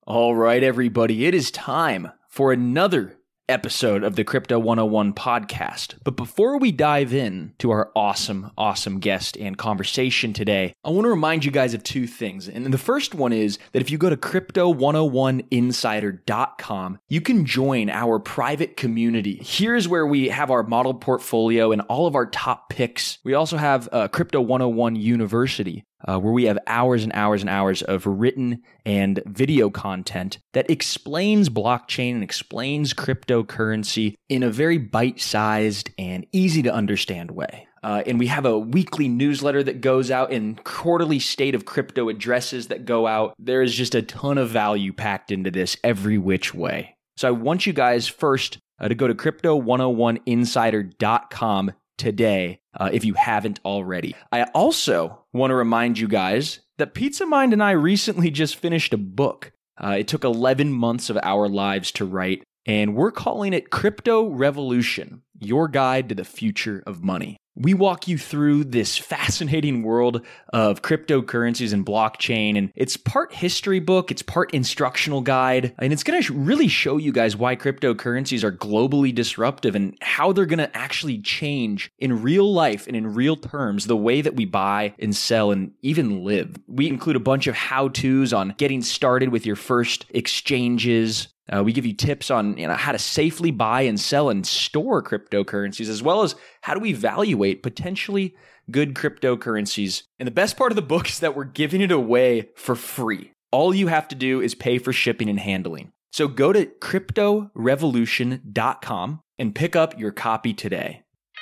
All right, everybody, it is time for another episode of the Crypto 101 podcast. But before we dive in to our awesome guest and conversation today, I want to remind you guys of two things. And the first one is that if you go to crypto101insider.com, you can join our private community. Here's where we have our model portfolio and all of our top picks. We also have Crypto 101 University, where we have hours and hours and hours of written and video content that explains blockchain and explains cryptocurrency in a very bite-sized and easy to understand way. And we have a weekly newsletter that goes out and quarterly state of crypto addresses that go out. There is just a ton of value packed into this every which way. So I want you guys first to go to crypto101insider.com today, if you haven't already. I also want to remind you guys that Pizza Mind and I recently just finished a book. It took 11 months of our lives to write, and we're calling it Crypto Revolution, Your Guide to the Future of Money. We walk you through this fascinating world of cryptocurrencies and blockchain, and it's part history book, it's part instructional guide, and it's going to really show you guys why cryptocurrencies are globally disruptive and how they're going to actually change in real life and in real terms the way that we buy and sell and even live. We include a bunch of how-tos on getting started with your first exchanges. We give you tips on how to safely buy and sell and store cryptocurrencies, as well as how to evaluate potentially good cryptocurrencies. And the best part of the book is that we're giving it away for free. All you have to do is pay for shipping and handling. So go to cryptorevolution.com and pick up your copy today.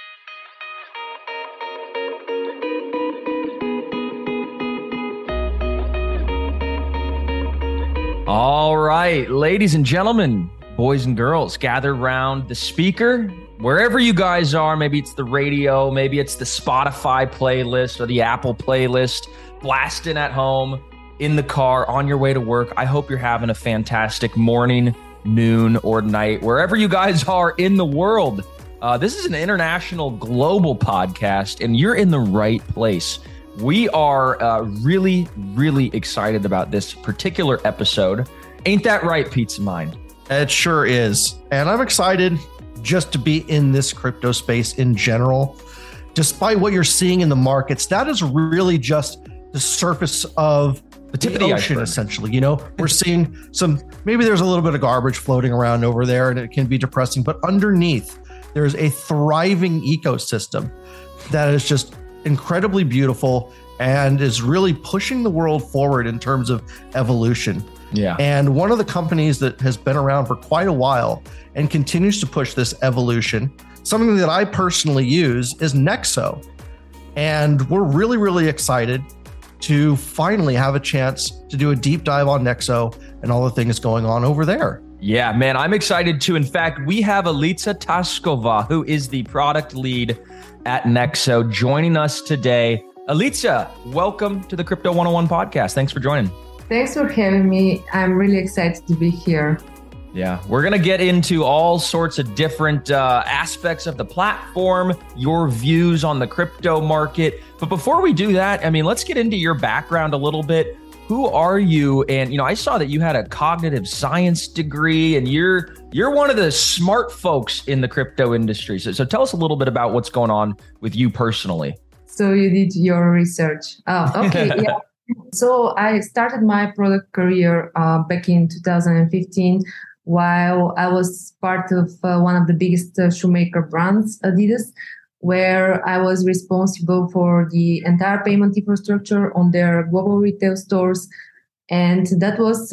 All right, ladies and gentlemen, boys and girls, gather around the speaker. Wherever you guys are, maybe it's the radio, maybe it's the Spotify playlist or the Apple playlist, blasting at home, in the car, on your way to work. I hope you're having a fantastic morning, noon, or night, wherever you guys are in the world. This is an international, global podcast, and you're in the right place. We are really, really excited about this particular episode. Ain't that right, Pizza Mind? It sure is. And I'm excited just to be in this crypto space in general. Despite what you're seeing in the markets, that is really just the surface of the tip of the ocean, essentially. We're seeing maybe there's a little bit of garbage floating around over there and it can be depressing, but underneath, there's a thriving ecosystem that is just incredibly beautiful and is really pushing the world forward in terms of evolution. Yeah. And one of the companies that has been around for quite a while and continues to push this evolution, something that I personally use, is Nexo. And we're really, really excited to finally have a chance to do a deep dive on Nexo and all the things going on over there. Yeah, man, I'm excited too. In fact, we have Alica Taskova, who is the product lead at Nexo, joining us today. Alica, welcome to the Crypto 101 podcast. Thanks for joining. Thanks for having me. I'm really excited to be here. Yeah, we're going to get into all sorts of different aspects of the platform, your views on the crypto market. But before we do that, let's get into your background a little bit. Who are you? And, I saw that you had a cognitive science degree and you're one of the smart folks in the crypto industry. So tell us a little bit about what's going on with you personally. So you did your research. Oh, okay. Yeah. So I started my product career back in 2015 while I was part of one of the biggest shoemaker brands, Adidas, where I was responsible for the entire payment infrastructure on their global retail stores. And that was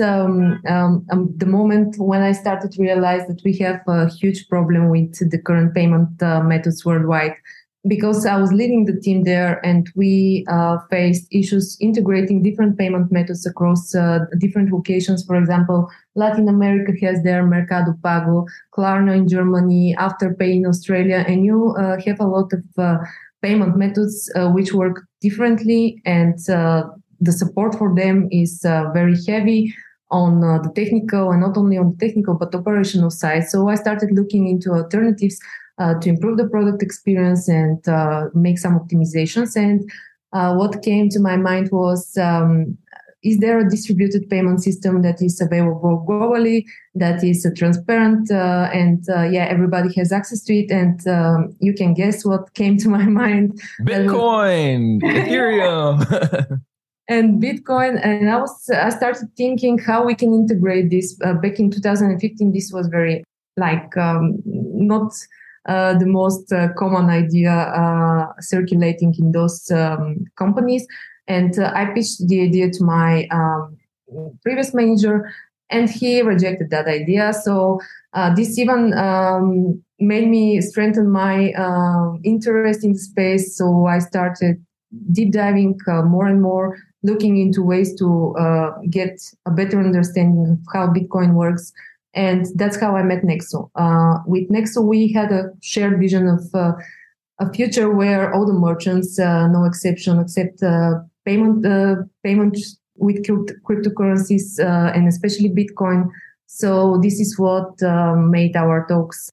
the moment when I started to realize that we have a huge problem with the current payment methods worldwide. Because I was leading the team there and we faced issues integrating different payment methods across different locations. For example, Latin America has their Mercado Pago, Klarna in Germany, Afterpay in Australia, and you have a lot of payment methods which work differently, and the support for them is very heavy on the technical, and not only on the technical but operational side. So I started looking into alternatives to improve the product experience and make some optimizations. And what came to my mind was is there a distributed payment system that is available globally, that is transparent, and everybody has access to it? And you can guess what came to my mind. Bitcoin, Ethereum. And Bitcoin. And I started thinking how we can integrate this. Back in 2015, this was very not the most common idea circulating in those companies. And I pitched the idea to my previous manager, and he rejected that idea. So this even made me strengthen my interest in the space. So I started deep diving more and more, looking into ways to get a better understanding of how Bitcoin works. And that's how I met Nexo. With Nexo, we had a shared vision of a future where all the merchants, no exception, accept payment with cryptocurrencies and especially Bitcoin. So this is what made our talks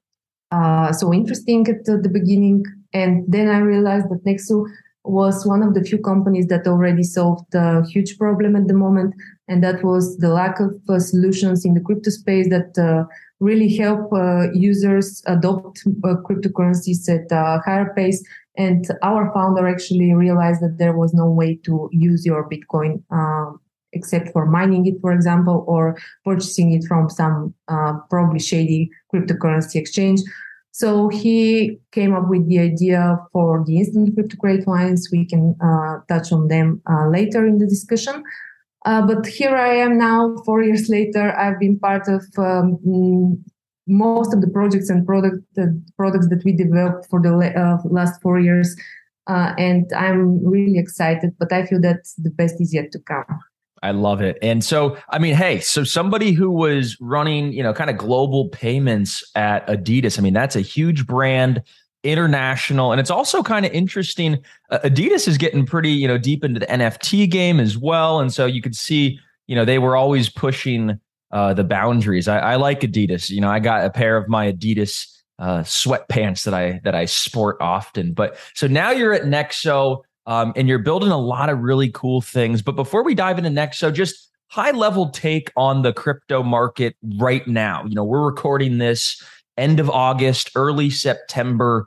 so interesting at the beginning. And then I realized that Nexo was one of the few companies that already solved a huge problem at the moment, and that was the lack of solutions in the crypto space that really help users adopt cryptocurrencies at a higher pace. And our founder actually realized that there was no way to use your Bitcoin except for mining it, for example, or purchasing it from some probably shady cryptocurrency exchange. So he came up with the idea for the instant crypto credit lines. We can touch on them later in the discussion. But here I am now, 4 years later. I've been part of most of the projects and products that we developed for the last 4 years. And I'm really excited, but I feel that the best is yet to come. I love it. And so, I mean, hey, so somebody who was running, kind of global payments at Adidas, I mean, that's a huge brand, international. And it's also kind of interesting. Adidas is getting pretty, deep into the NFT game as well. And so you could see, they were always pushing the boundaries. I like Adidas. I got a pair of my Adidas sweatpants that I sport often. But so now you're at Nexo. And you're building a lot of really cool things. But before we dive into Nexo, just high level take on the crypto market right now. We're recording this end of August, early September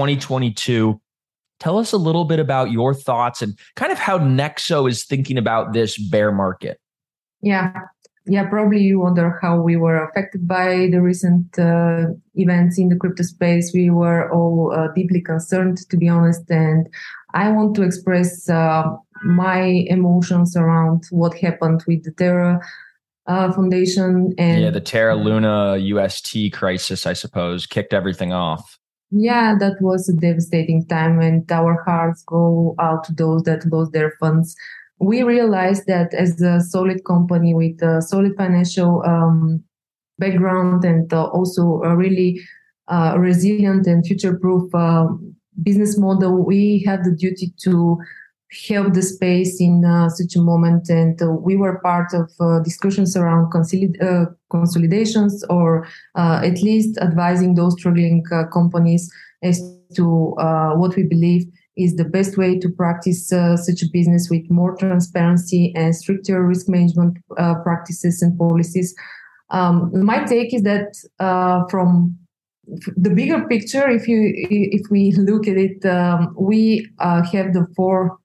2022. Tell us a little bit about your thoughts and kind of how Nexo is thinking about this bear market. Yeah, probably you wonder how we were affected by the recent events in the crypto space. We were all deeply concerned, to be honest. And I want to express my emotions around what happened with the Terra Foundation. And the Terra Luna UST crisis, I suppose, kicked everything off. Yeah, that was a devastating time, and our hearts go out to those that lost their funds. We realized that as a solid company with a solid financial background and also a really resilient and future-proof business model, we had the duty to help the space in such a moment. And we were part of discussions around consolidations, or at least advising those struggling companies as to what we believe is the best way to practice such a business with more transparency and stricter risk management practices and policies. My take is that from the bigger picture, if we look at it, we have the four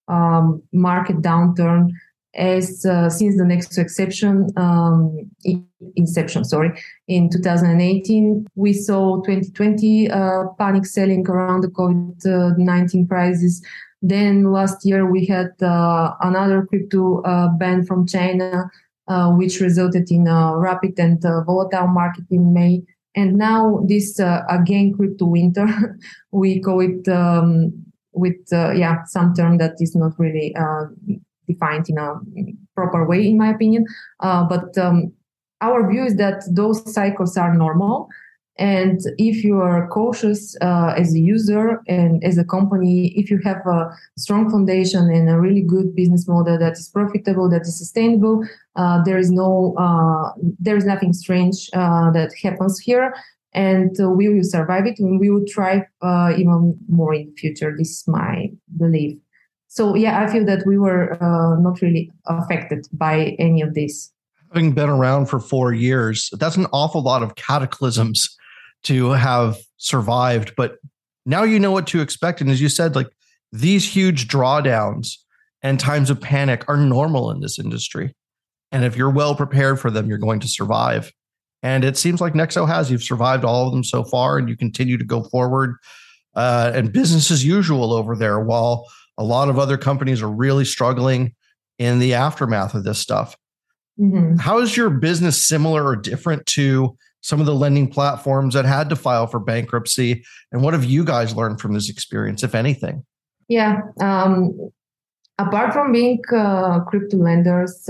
market downturn as since the Nexo inception, in 2018. We saw 2020 panic selling around the COVID-19 crisis. Then last year we had another crypto ban from China, which resulted in a rapid and volatile market in May. And now this again crypto winter, we call it with some term that is not really defined in a proper way, in my opinion. But our view is that those cycles are normal. And if you are cautious as a user and as a company, if you have a strong foundation and a really good business model that is profitable, that is sustainable, there is nothing strange that happens here. And we will survive it, and we will thrive even more in the future. This is my belief. So yeah, I feel that we were not really affected by any of this. Having been around for 4 years, that's an awful lot of cataclysms to have survived. But now you know what to expect. And as you said, like these huge drawdowns and times of panic are normal in this industry. And if you're well prepared for them, you're going to survive. And it seems like Nexo has. You've survived all of them so far, and you continue to go forward. And business as usual over there, while a lot of other companies are really struggling in the aftermath of this stuff. Mm-hmm. How is your business similar or different to some of the lending platforms that had to file for bankruptcy? And what have you guys learned from this experience, if anything? Yeah. Apart from being crypto lenders,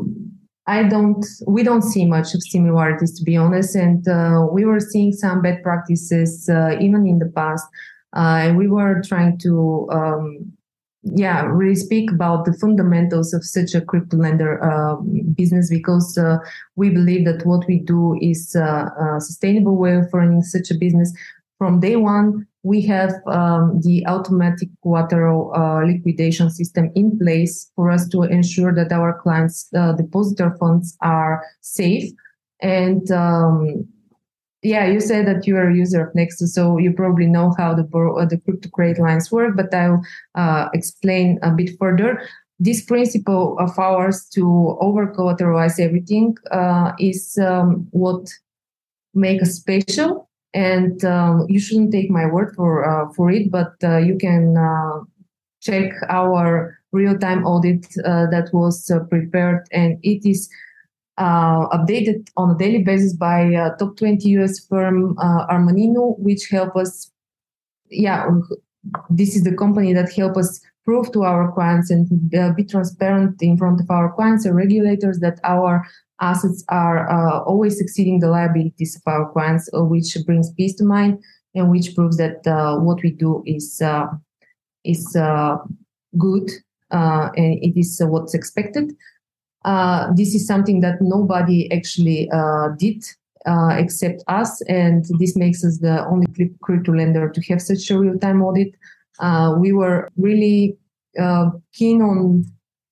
we don't see much of similarities, to be honest. And we were seeing some bad practices even in the past. And we were trying to really speak about the fundamentals of such a crypto lender business, because we believe that what we do is a sustainable way of running such a business. From day one, we have the automatic collateral liquidation system in place for us to ensure that our clients' depositor funds are safe. And you said that you are a user of Nexo, so you probably know how the crypto credit lines work, but I'll explain a bit further. This principle of ours to over-collateralize everything is what makes us special. And you shouldn't take my word for it, but you can check our real-time audit that was prepared, and it is updated on a daily basis by top 20 US firm Armanino, which help us. This is the company that help us prove to our clients and be transparent in front of our clients and regulators that our assets are always exceeding the liabilities of our clients, which brings peace to mind and which proves that what we do is good and it is what's expected. This is something that nobody actually did except us, and this makes us the only crypto lender to have such a real-time audit. We were really keen on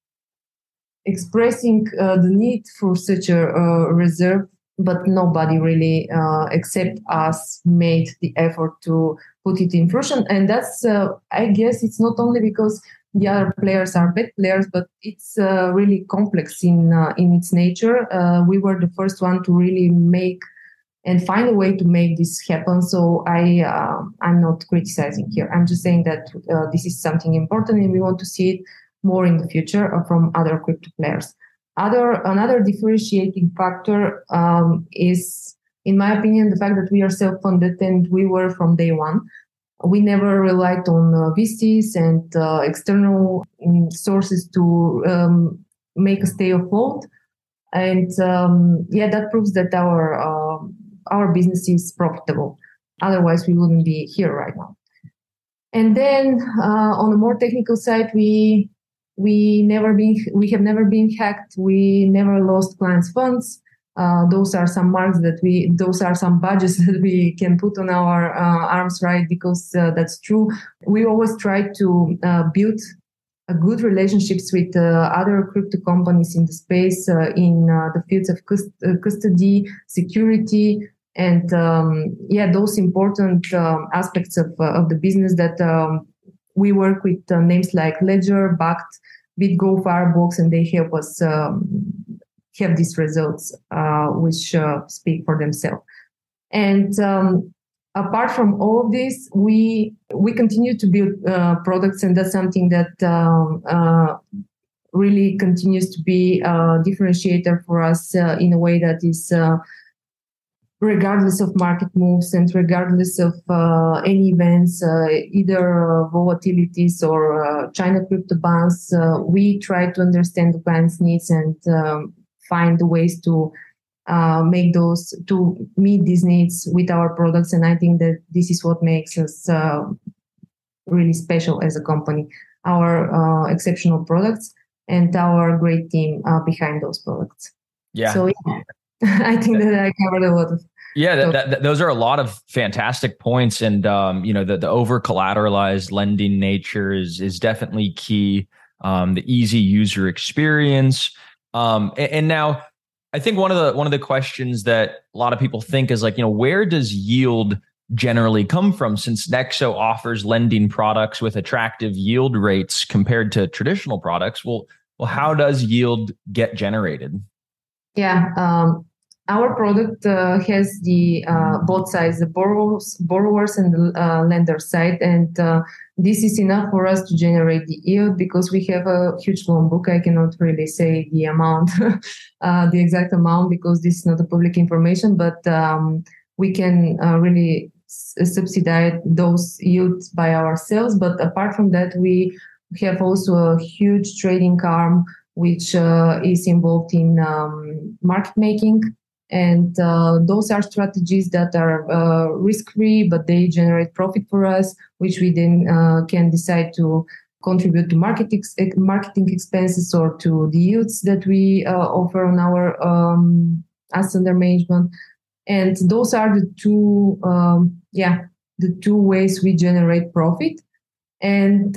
expressing the need for such a reserve, but nobody really, except us, made the effort to put it in fruition. And that's, I guess, it's not only because the other players are bad players, but it's really complex in its nature. We were the first one to really make and find a way to make this happen. So I'm not criticizing here. I'm just saying that this is something important, and we want to see it more in the future from other crypto players. Another differentiating factor is, in my opinion, the fact that we are self-funded, and we were from day one. We never relied on VCs and external sources to make us stay afloat. And that proves that our business is profitable. Otherwise, we wouldn't be here right now. And then on a more technical side, we have never been hacked. We never lost clients' funds. Those are some badges that we can put on our arms, right? Because that's true. We always try to build a good relationships with other crypto companies in the space, in the fields of custody, security, and those important aspects of the business that we work with names like Ledger, Bakkt, BitGo, Firebox, and they help us have these results, which speak for themselves. And apart from all of this, we continue to build products, and that's something that really continues to be a differentiator for us in a way that is regardless of market moves and regardless of any events, either volatilities or China crypto bans, we try to understand the client's needs and find ways to meet these needs with our products. And I think that this is what makes us really special as a company, our exceptional products and our great team behind those products. Yeah. So I think that I covered a lot of. Yeah, those are a lot of fantastic points, and the over collateralized lending nature is definitely key. The easy user experience, and now I think one of the questions that a lot of people think is like, where does yield generally come from? Since Nexo offers lending products with attractive yield rates compared to traditional products, well, how does yield get generated? Yeah. Our product has the both sides, the borrowers and the lender side, and this is enough for us to generate the yield because we have a huge loan book. I cannot really say the amount, the exact amount, because this is not a public information, but we can really subsidize those yields by ourselves. But apart from that, we have also a huge trading arm which is involved in market making. And those are strategies that are risk-free, but they generate profit for us, which we then can decide to contribute to marketing expenses or to the yields that we offer on our assets under management. And those are the two ways we generate profit. And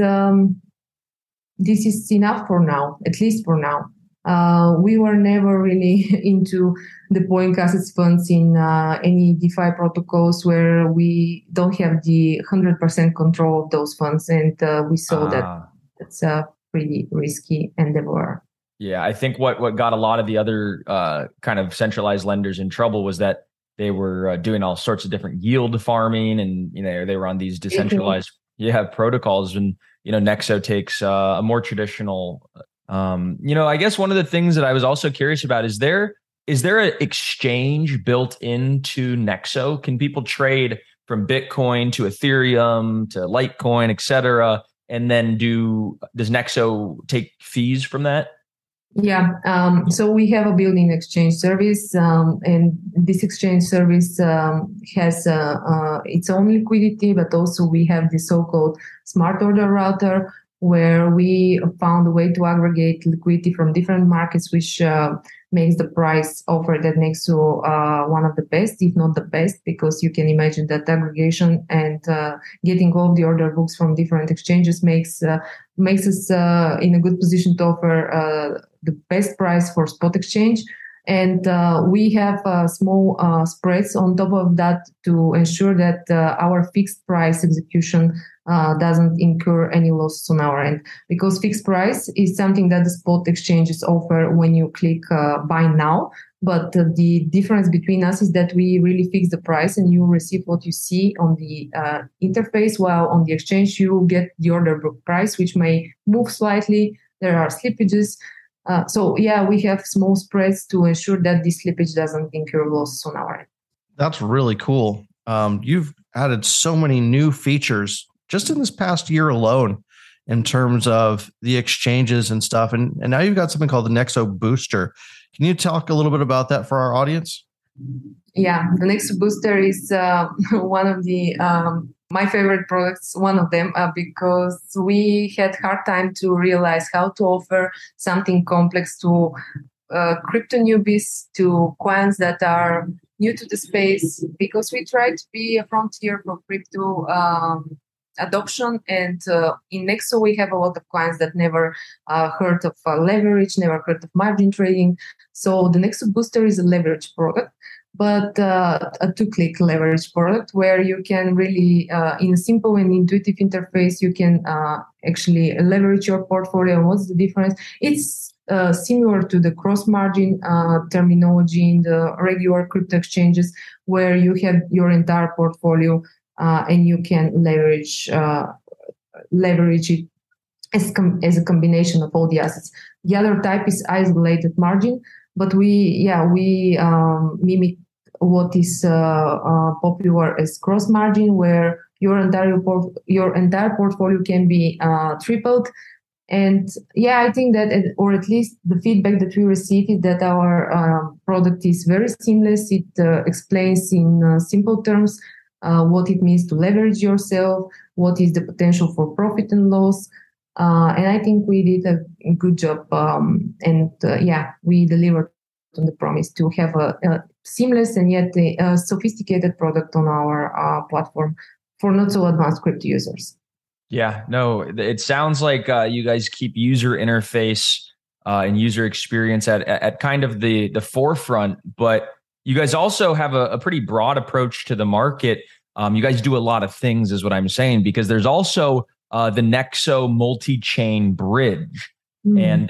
this is enough for now, at least for now. We were never really into deploying assets funds in any DeFi protocols where we don't have the 100% control of those funds. And we saw that it's a pretty risky endeavor. Yeah, I think what got a lot of the other kind of centralized lenders in trouble was that they were doing all sorts of different yield farming, and they were on these decentralized protocols. And Nexo takes a more traditional. I guess one of the things that I was also curious about is there an exchange built into Nexo? Can people trade from Bitcoin to Ethereum to Litecoin, et cetera? And then does Nexo take fees from that? Yeah. So we have a built-in exchange service, and this exchange service has its own liquidity, but also we have the so-called smart order router, where we found a way to aggregate liquidity from different markets, which makes the price offered at Nexo one of the best, if not the best, because you can imagine that aggregation and getting all the order books from different exchanges makes us in a good position to offer the best price for spot exchange. And we have small spreads on top of that to ensure that our fixed price execution doesn't incur any losses on our end, because fixed price is something that the spot exchanges offer when you click buy now. But the difference between us is that we really fix the price and you receive what you see on the interface, while on the exchange you get the order book price, which may move slightly. There are slippages. We have small spreads to ensure that the slippage doesn't incur losses on our end. That's really cool. You've added so many new features just in this past year alone in terms of the exchanges and stuff. And now you've got something called the Nexo Booster. Can you talk a little bit about that for our audience? Yeah, the Nexo Booster is one of the my favorite products, one of them, because we had hard time to realize how to offer something complex to crypto newbies, to clients that are new to the space, because we try to be a frontier for crypto adoption. And in Nexo, we have a lot of clients that never heard of leverage, never heard of margin trading. So the Nexo Booster is a leverage product, but a two-click leverage product where you can really, in a simple and intuitive interface, you can actually leverage your portfolio. And what's the difference? It's similar to the cross-margin terminology in the regular crypto exchanges, where you have your entire portfolio and you can leverage it as a combination of all the assets. The other type is isolated margin, but we mimic what is popular as cross margin, where your entire portfolio can be tripled. And I think that, or at least the feedback that we receive, is that our product is very seamless. It explains in simple terms what it means to leverage yourself, what is the potential for profit and loss. And I think we did a good job. We delivered on the promise to have a seamless and yet a sophisticated product on our platform for not so advanced crypto users. Yeah, no, it sounds like you guys keep user interface and user experience at kind of the forefront, but you guys also have a pretty broad approach to the market. You guys do a lot of things, is what I'm saying, because there's also the Nexo multi-chain bridge. And,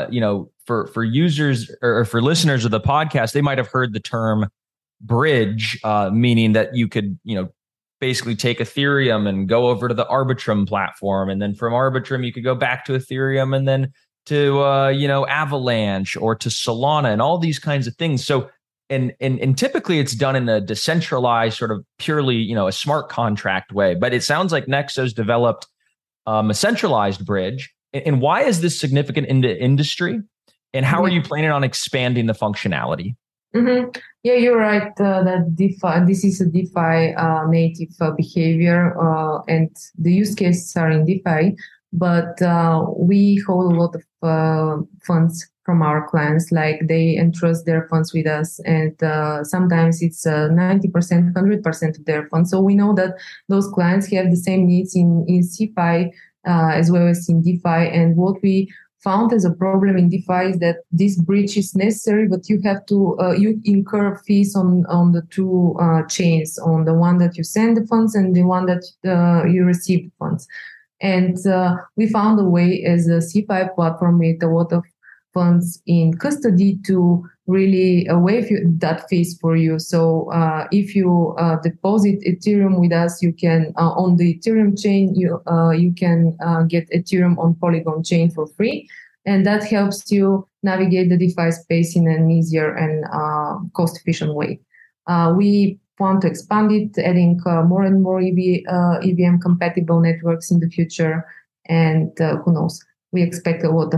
for users or for listeners of the podcast, they might have heard the term bridge, meaning that you could, basically take Ethereum and go over to the Arbitrum platform. And then from Arbitrum, you could go back to Ethereum and then to, Avalanche or to Solana and all these kinds of things. So, and typically it's done in a decentralized sort of purely, a smart contract way. But it sounds like Nexo's developed a centralized bridge. And why is this significant in the industry? And how are you planning on expanding the functionality? Mm-hmm. Yeah, you're right. That DeFi, this is a DeFi native behavior, and the use cases are in DeFi. But we hold a lot of funds from our clients, like they entrust their funds with us, and sometimes it's 90%, 100% of their funds. So we know that those clients have the same needs in CeFi as well as in DeFi. And what we found as a problem in DeFi is that this bridge is necessary, but you have to you incur fees on the two chains, on the one that you send the funds and the one that you receive the funds. And we found a way as a CeFi platform with a lot of funds in custody to really waive that fees for you. So if you deposit Ethereum with us, you can on the Ethereum chain, you can get Ethereum on Polygon chain for free. And that helps you navigate the DeFi space in an easier and cost-efficient way. We want to expand it, adding more and more EVM-compatible networks in the future. And who knows? We expect a lot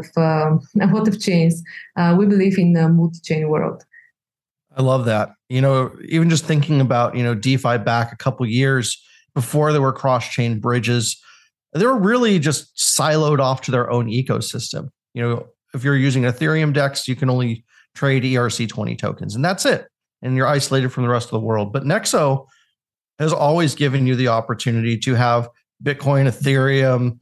of chains. We believe in a multi-chain world. I love that. Even just thinking about, DeFi back a couple years before there were cross-chain bridges, they were really just siloed off to their own ecosystem. If you're using Ethereum DEX, you can only trade ERC20 tokens, and that's it. And you're isolated from the rest of the world. But Nexo has always given you the opportunity to have Bitcoin, Ethereum,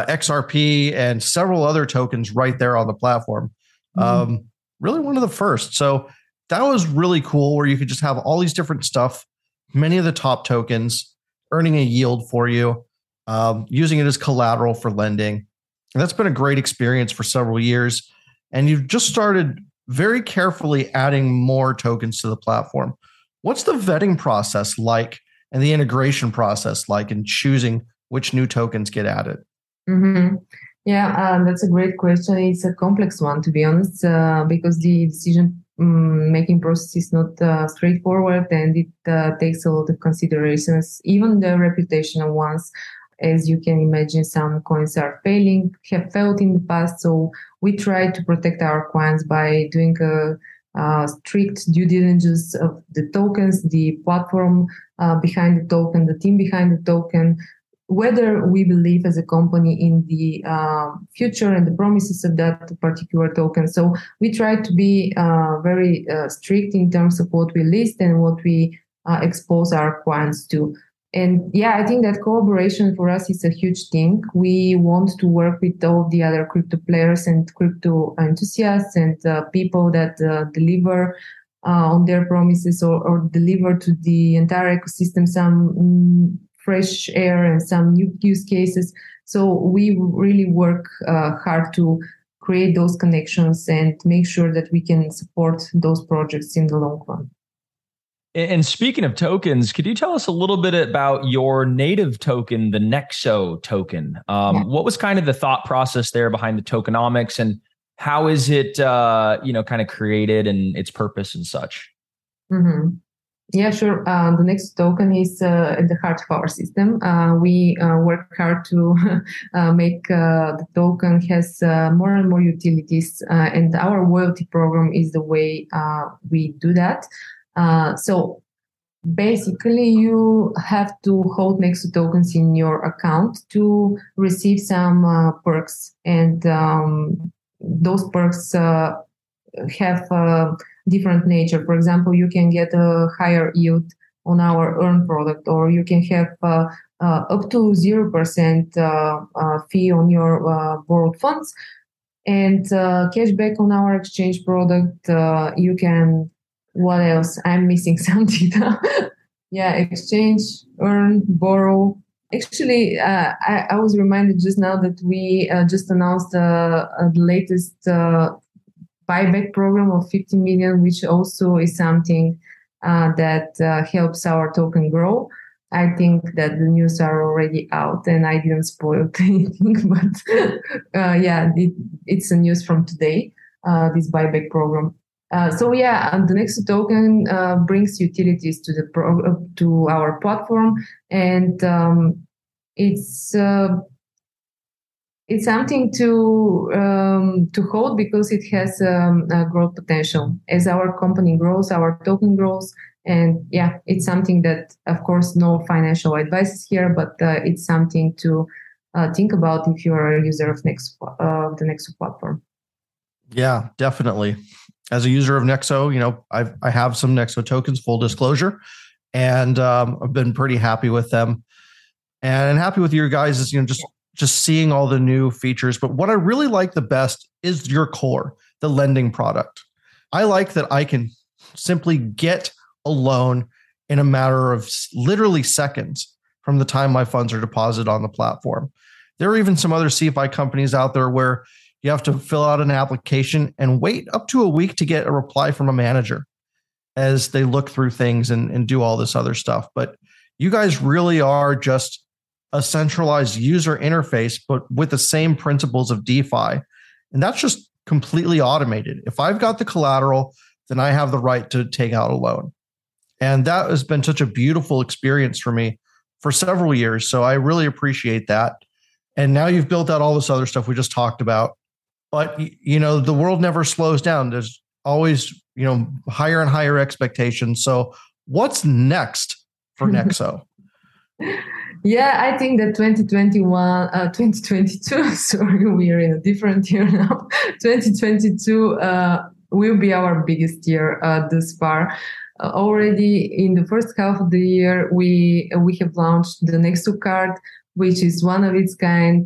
XRP, and several other tokens right there on the platform. Really one of the first. So that was really cool, where you could just have all these different stuff, many of the top tokens, earning a yield for you, using it as collateral for lending. And that's been a great experience for several years. And you've just started very carefully adding more tokens to the platform. What's the vetting process like and the integration process like in choosing which new tokens get added? Mm-hmm. Yeah, that's a great question. It's a complex one, to be honest, because the decision making process is not straightforward, and it takes a lot of considerations, even the reputational ones. As you can imagine, some coins have failed in the past. So we try to protect our clients by doing a strict due diligence of the tokens, the platform behind the token, the team behind the token, whether we believe as a company in the future and the promises of that particular token. So we try to be very strict in terms of what we list and what we expose our clients to. And yeah, I think that collaboration for us is a huge thing. We want to work with all the other crypto players and crypto enthusiasts and people that deliver on their promises or deliver to the entire ecosystem some fresh air and some new use cases. So we really work hard to create those connections and make sure that we can support those projects in the long run. And speaking of tokens, could you tell us a little bit about your native token, the Nexo token? What was kind of the thought process there behind the tokenomics, and how is it, kind of created and its purpose and such? Mm-hmm. Yeah, sure. The Nexo token is at the heart of our system. We work hard to make the token has more and more utilities, and our loyalty program is the way we do that. So basically, you have to hold Nexo tokens in your account to receive some perks, and those perks have different nature. For example, you can get a higher yield on our earn product, or you can have up to 0% fee on your borrowed funds, and cashback on our exchange product. You can, what else? I'm missing something. Yeah, exchange, earn, borrow. Actually, I was reminded just now that we just announced the latest buyback program of 50 million, which also is something that helps our token grow. I think that the news are already out, and I didn't spoil anything, but it's a news from today, this buyback program. The Nexo token brings utilities to to our platform, and it's something to hold because it has a growth potential. As our company grows, our token grows, and it's something that, of course, no financial advice is here, but it's something to think about if you are a user of the Nexo platform. Yeah, definitely. As a user of Nexo, I have some Nexo tokens, full disclosure, and I've been pretty happy with them, and happy with your guys is just seeing all the new features. But what I really like the best is your core, the lending product. I like that I can simply get a loan in a matter of literally seconds from the time my funds are deposited on the platform. There are even some other CFI companies out there where you have to fill out an application and wait up to a week to get a reply from a manager as they look through things and do all this other stuff. But you guys really are just a centralized user interface, but with the same principles of DeFi. And that's just completely automated. If I've got the collateral, then I have the right to take out a loan. And that has been such a beautiful experience for me for several years. So I really appreciate that. And now you've built out all this other stuff we just talked about. But, the world never slows down. There's always, higher and higher expectations. So what's next for Nexo? Yeah, I think that 2022, sorry, we are in a different year now. 2022 will be our biggest year thus far. Already in the first half of the year, we have launched the Nexo card, which is one of its kind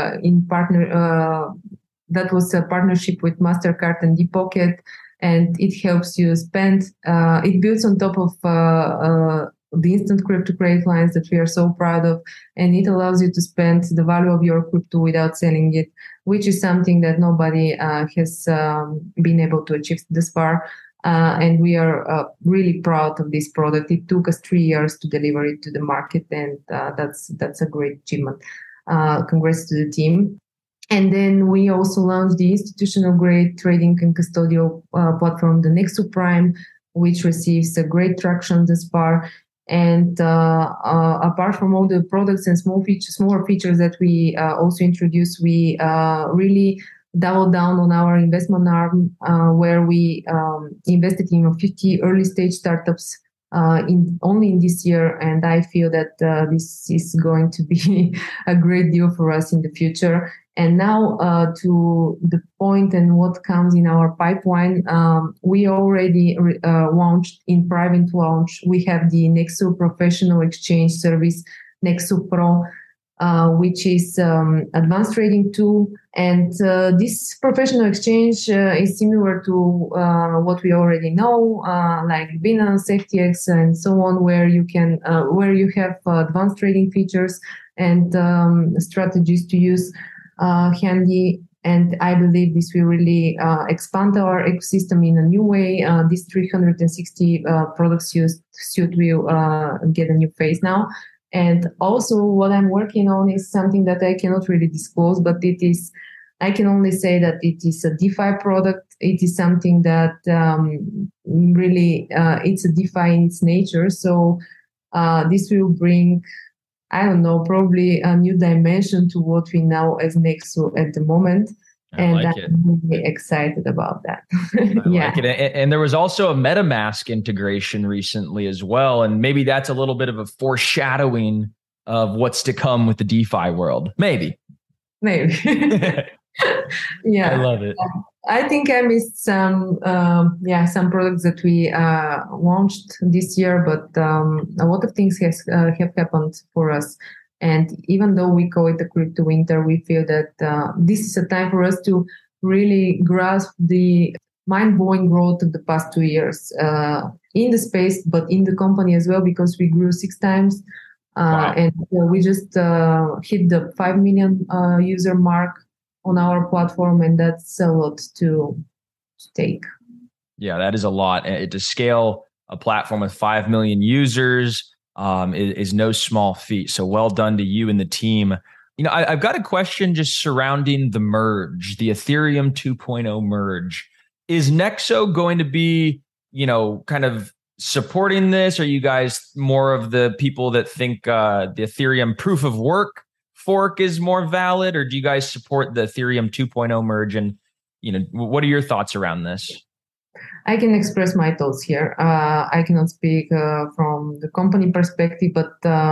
that was a partnership with MasterCard and Depocket, and it helps you spend. It builds on top of the instant crypto credit lines that we are so proud of, and it allows you to spend the value of your crypto without selling it, which is something that nobody has been able to achieve this far. And we are really proud of this product. It took us 3 years to deliver it to the market, and that's a great achievement. Congrats to the team. And then we also launched the institutional grade trading and custodial platform, the Nexo Prime, which receives a great traction thus far. And apart from all the products and smaller features that we also introduced, we really doubled down on our investment arm, where we invested in 50 early stage startups only in this year. And I feel that this is going to be a great deal for us in the future. And now to the point and what comes in our pipeline, we already launched in private launch. We have the Nexo Professional Exchange Service, Nexo Pro, which is advanced trading tool. And this professional exchange is similar to what we already know, like Binance, FTX, and so on, where you have advanced trading features and strategies to use handy. And I believe this will really expand our ecosystem in a new way. This 360 product suite will get a new phase now. And also what I'm working on is something that I cannot really disclose, but I can only say that it is a DeFi product. It is something that really, it's a DeFi in its nature. So this will bring, I don't know, probably a new dimension to what we know as Nexo at the moment. I'm really excited about that. Like it. And there was also a MetaMask integration recently as well. And maybe that's a little bit of a foreshadowing of what's to come with the DeFi world. Maybe. Yeah. I love it. I think I missed some products that we launched this year, but a lot of things have happened for us. And even though we call it the crypto winter, we feel that this is a time for us to really grasp the mind-blowing growth of the past 2 years in the space, but in the company as well, because we grew 6 times. Wow. And we just hit the 5 million user mark on our platform, and that's a lot to take. Yeah, that is a lot. To scale a platform with 5 million users is no small feat. So well done to you and the team. I've got a question just surrounding the merge, the Ethereum 2.0 merge. Is Nexo going to be, kind of supporting this? Are you guys more of the people that think the Ethereum proof of work fork is more valid, or do you guys support the Ethereum 2.0 merge? And what are your thoughts around this? I can express my thoughts here. I cannot speak from the company perspective, but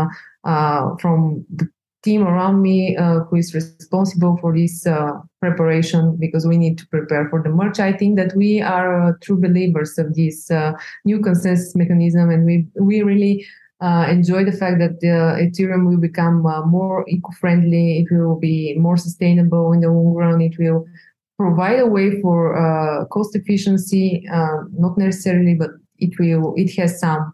from the team around me who is responsible for this preparation, because we need to prepare for the merge. I think that we are true believers of this new consensus mechanism, and we really enjoy the fact that Ethereum will become more eco-friendly. It will be more sustainable in the long run. It will provide a way for cost efficiency, not necessarily, but it has some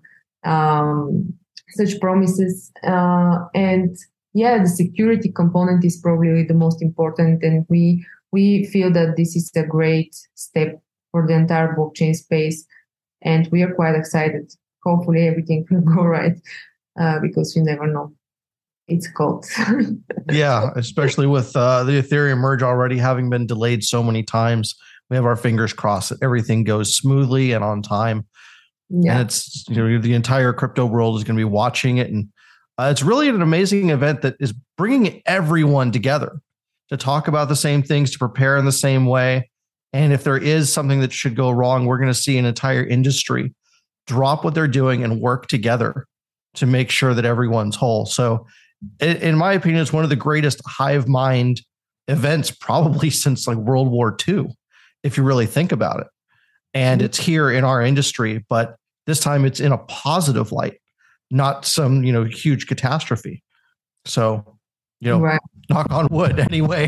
such promises. And the security component is probably the most important. And we feel that this is a great step for the entire blockchain space. And we are quite excited. Hopefully everything will go right, because you never know. It's cold. Yeah, especially with the Ethereum merge already having been delayed so many times. We have our fingers crossed that everything goes smoothly and on time. Yeah. And it's, the entire crypto world is going to be watching it. And it's really an amazing event that is bringing everyone together to talk about the same things, to prepare in the same way. And if there is something that should go wrong, we're going to see an entire industry drop what they're doing and work together to make sure that everyone's whole. So in my opinion, it's one of the greatest hive mind events probably since like World War II, if you really think about it. And it's here in our industry, but this time it's in a positive light, not some, huge catastrophe. So, right. Knock on wood anyway.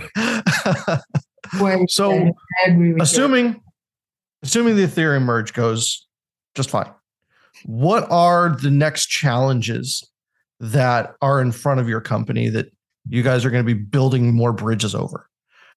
So I agree with assuming the Ethereum merge goes just fine, what are the next challenges that are in front of your company that you guys are going to be building more bridges over?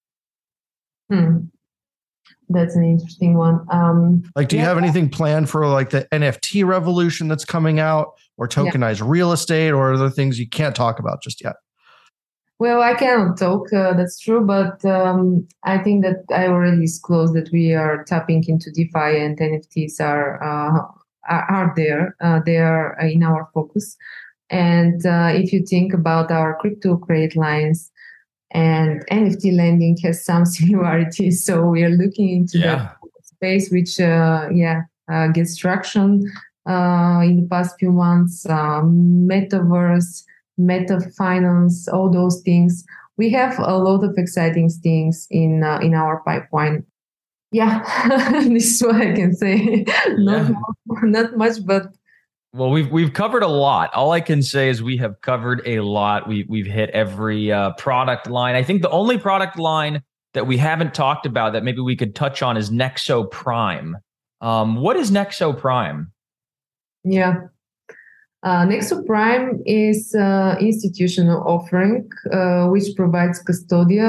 That's an interesting one. Do you have anything planned for like the NFT revolution that's coming out, or tokenized real estate, or other things you can't talk about just yet? Well, I cannot talk, that's true, but I think that I already disclosed that we are tapping into DeFi, and NFTs are there. They are in our focus. And if you think about our crypto credit lines, and NFT lending has some similarities, so we are looking into that space, which gets traction in the past few months. Metaverse, meta finance, all those things. We have a lot of exciting things in our pipeline. Yeah, this is what I can say. Not much, but. Well, we've covered a lot. All I can say is we have covered a lot. We've hit every product line. I think the only product line that we haven't talked about that maybe we could touch on is Nexo Prime. What is Nexo Prime? Yeah, Nexo Prime is institutional offering which provides custody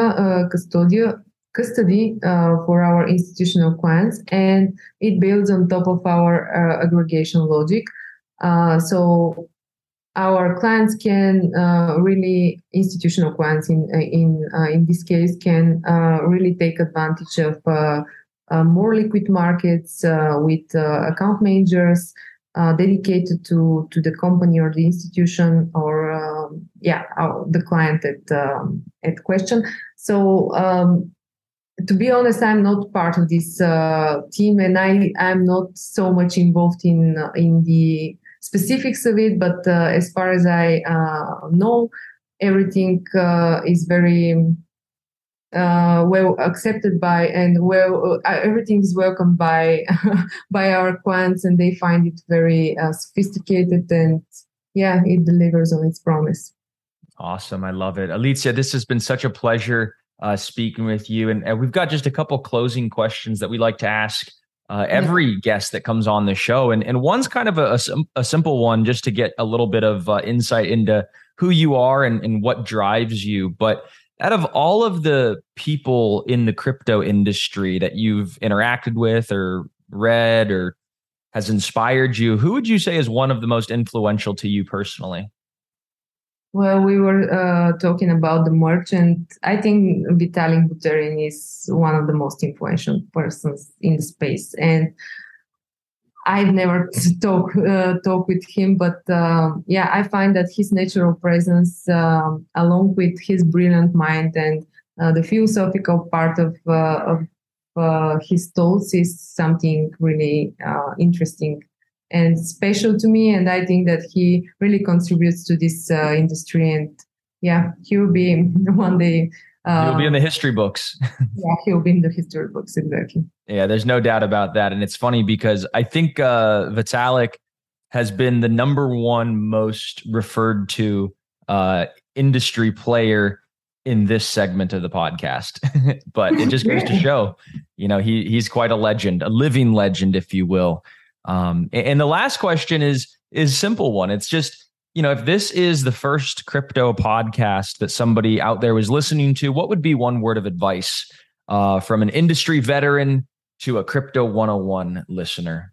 for our institutional clients, and it builds on top of our aggregation logic. So our clients can institutional clients in this case can really take advantage of more liquid markets with account managers dedicated to the company or the institution or the client at question. So to be honest, I'm not part of this team, and I'm not so much involved in the specifics of it, but as far as I know, everything is very well accepted by, and everything is welcomed by by our clients, and they find it very sophisticated, and yeah, it delivers on its promise. Awesome. I love it. Alicia, this has been such a pleasure speaking with you. And we've got just a couple closing questions that we like to ask every guest that comes on the show. And one's kind of a simple one, just to get a little bit of insight into who you are and what drives you. But out of all of the people in the crypto industry that you've interacted with or read or has inspired you, who would you say is one of the most influential to you personally? Well, we were talking about the merchant. I think Vitalik Buterin is one of the most influential persons in the space, and I've never talk with him, but yeah, I find that his natural presence, along with his brilliant mind and the philosophical part of his thoughts, is something really interesting and special to me. And I think that he really contributes to this industry. And yeah, he will be one day. He'll be in the history books. Yeah, he'll be in the history books, exactly. Yeah, there's no doubt about that. And it's funny because I think Vitalik has been the number one most referred to industry player in this segment of the podcast. But it just goes to show, he's quite a legend, a living legend, if you will. And the last question is a simple one. It's just, if this is the first crypto podcast that somebody out there was listening to, what would be one word of advice from an industry veteran to a Crypto 101 listener?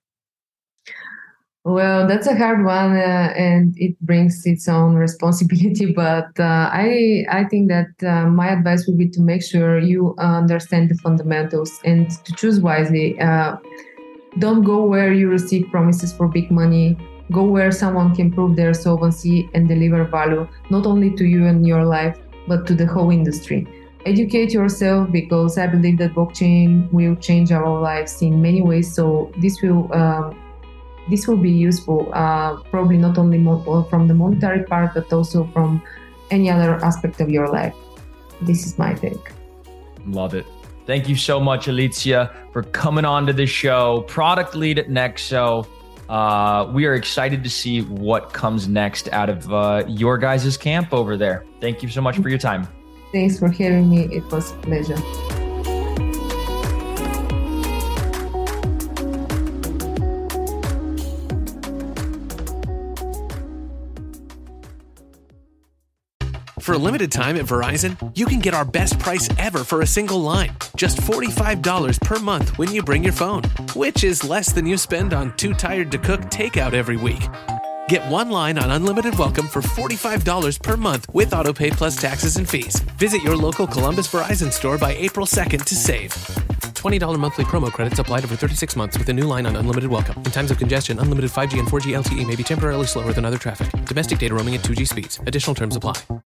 Well, that's a hard one, and it brings its own responsibility. But I think that my advice would be to make sure you understand the fundamentals and to choose wisely. Don't go where you receive promises for big money. Go where someone can prove their solvency and deliver value, not only to you and your life, but to the whole industry. Educate yourself, because I believe that blockchain will change our lives in many ways. So this will be useful, probably not only from the monetary part, but also from any other aspect of your life. This is my take. Love it. Thank you so much, Alicia, for coming on to the show. Product lead at Nexo. We are excited to see what comes next out of your guys' camp over there. Thank you so much for your time. Thanks for having me. It was a pleasure. For a limited time at Verizon, you can get our best price ever for a single line. Just $45 per month when you bring your phone, which is less than you spend on Too Tired to Cook takeout every week. Get one line on Unlimited Welcome for $45 per month with autopay plus taxes and fees. Visit your local Columbus Verizon store by April 2nd to save. $20 monthly promo credits applied over 36 months with a new line on Unlimited Welcome. In times of congestion, unlimited 5G and 4G LTE may be temporarily slower than other traffic. Domestic data roaming at 2G speeds. Additional terms apply.